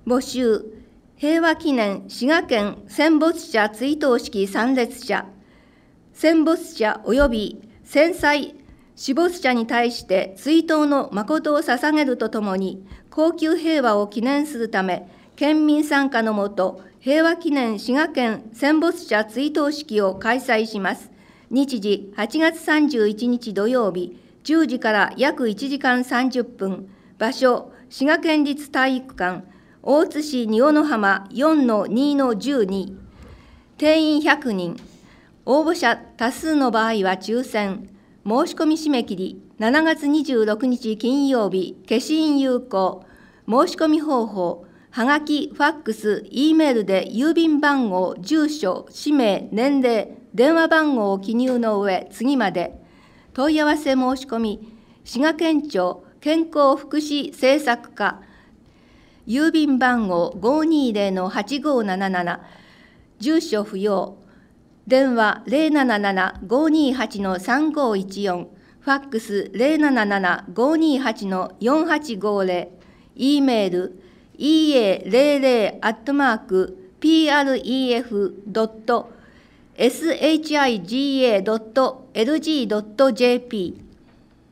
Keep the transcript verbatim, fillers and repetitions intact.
募集、平和記念滋賀県戦没者追悼式参列者、戦没者及び戦災死没者に対して追悼の誠を捧げるとともに、恒久平和を記念するため、県民参加のもと、平和記念滋賀県戦没者追悼式を開催します。日時はちがつさんじゅういちにち土曜日、じゅうじから約いちじかんさんじゅっぷん、場所、滋賀県立体育館、大津市仁尾の浜 よんのにのじゅうに、定員ひゃくにん、応募者多数の場合は抽選、申し込み締め切りしちがつにじゅうろくにち金曜日、消印有効。申し込み方法、はがき、ファックス、Eメールで郵便番号、住所、氏名、年齢、電話番号を記入の上、次まで。問い合わせ申し込み、滋賀県庁健康福祉政策課、郵便番号 ごーにーぜろのはちごーなななな、住所不要。電話 ゼロなななな ごーにーはち さんごーいちよん、ファックス ゼロなななな ごーにーはち よんはちごーぜろ、E メール イーエーゼロゼロ アットマーク ピーアールイーエフ ドット シガ ドット エルジー ドット ジェーピー